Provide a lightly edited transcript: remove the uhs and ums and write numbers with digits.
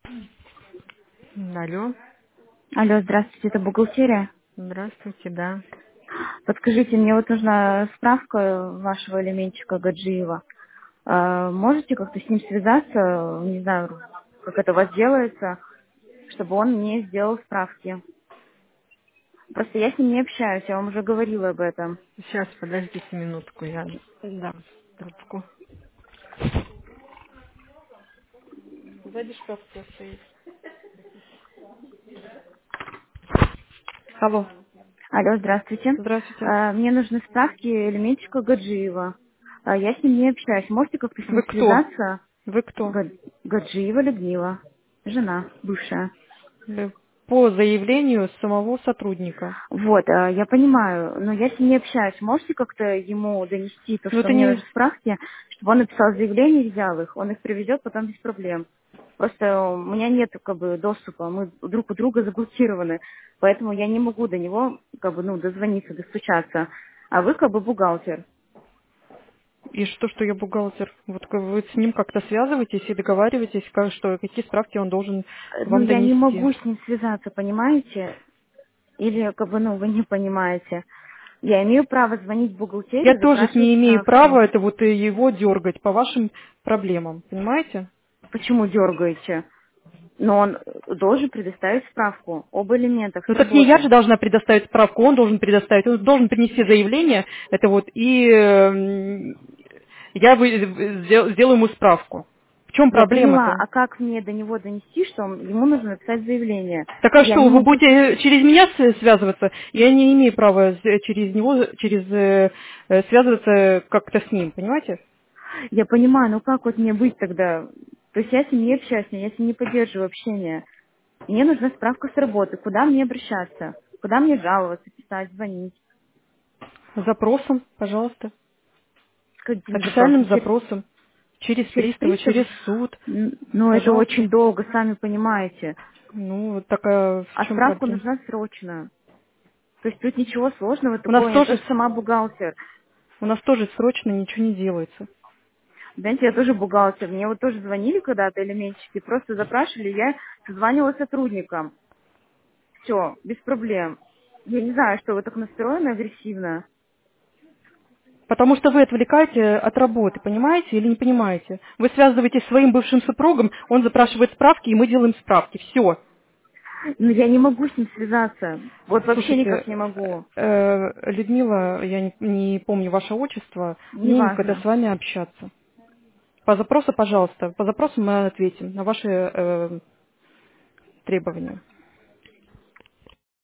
Алло, Алло, здравствуйте, это бухгалтерия. здравствуйте, да. Подскажите, мне вот нужна справка вашего элементчика Гаджиева. Можете как-то с ним связаться, не знаю, как это у вас делается, чтобы он мне сделал справки? Просто я с ним не общаюсь, я вам уже говорила об этом. Сейчас, подождите минутку, я дам трубку. Сзади шкаф стоит. Алло, Алло, здравствуйте. здравствуйте. Мне нужны справки элементчика Гаджиева. Я с ним не общаюсь. Можете как-то с ним Вы кто? связаться? Вы кто? Гаджиева Людмила, жена бывшая. Э, По заявлению самого сотрудника. Вот, я понимаю, но я с ним не общаюсь. Можете как-то ему донести то, Но что это мне не... нужны справки, чтобы он написал заявление, взял их, он их привезет потом без проблем. Просто у меня нет как бы доступа, мы друг у друга заблокированы, поэтому я не могу до него как бы ну дозвониться, достучаться. А вы как бы бухгалтер. И что я бухгалтер? Вот вы с ним как-то связываетесь и договариваетесь, что какие справки он должен Ну вам я не донести. могу с ним связаться, понимаете? Или как бы ну вы не понимаете. Я имею право звонить в Я бухгалтерию, тоже запрашивать не имею справки. права это вот его дергать по вашим проблемам, понимаете? Почему дергаете? Но он должен предоставить справку об элементах с Ну так не я же работы. должна предоставить справку, он должен предоставить, он должен принести заявление, это вот, и я сделаю ему справку. В чем Я поняла, проблема-то? а как мне до него донести, что ему нужно написать заявление? Так а Я не что, вы могу... будете через меня связываться? Я не имею права через него, связываться как-то с ним, понимаете? Я понимаю, ну как вот мне быть тогда? То есть я с ним не общаюсь, я с ним не поддерживаю общение. Мне нужна справка с работы. Куда мне обращаться? Куда мне жаловаться, писать, звонить? Запросом, пожалуйста. Каким Официальным запросом? запросом. Через Через пристава, пристава? через суд. Ну, это Пожалуйста. очень долго, сами понимаете. Ну, вот такая в А чем справка проблема? нужна срочно. То есть тут ничего сложного У нас такого, я тоже тоже сама бухгалтер. У нас тоже срочно ничего не делается. Знаете, я тоже бухгалтер. Мне вот тоже звонили когда-то элементчики, просто запрашивали, я созванивала сотрудникам. Все, без проблем. Я не знаю, что вы так настроены агрессивно. Потому что вы отвлекаете от работы, понимаете или не понимаете? Вы связываетесь с своим бывшим супругом, он запрашивает справки, и мы делаем справки. Все. Но я не могу с ним связаться. Вот вообще никак Слушайте, не могу. Людмила, я не помню ваше отчество, мне никогда с Неважно. вами общаться. По запросу, пожалуйста, по запросу мы ответим на ваши требования.